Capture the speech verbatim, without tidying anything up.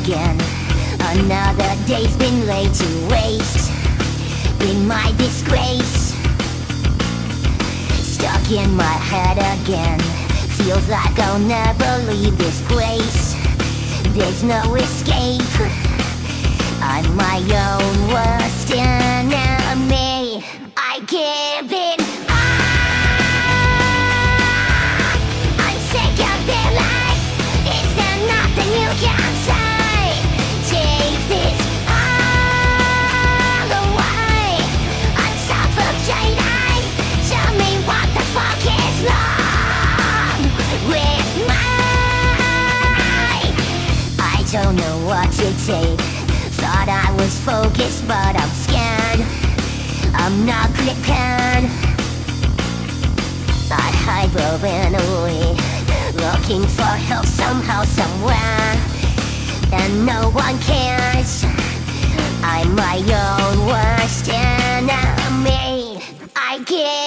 again. Another day's been laid to waste in my disgrace. Stuck in my head again. Feels like I'll never leave this place. There's no escape. I'm my own worst enemy. I give it up. I'm sick of their lies. Is there nothing you can say? Take this all away. I'm suffocating. Tell me what the fuck is wrong with mine. I don't know what to take. Thought I was focused, but I'm scared. I'm not prepared. I hide rolling away, looking for help somehow, somewhere, and no one cares. I'm my own worst enemy. I give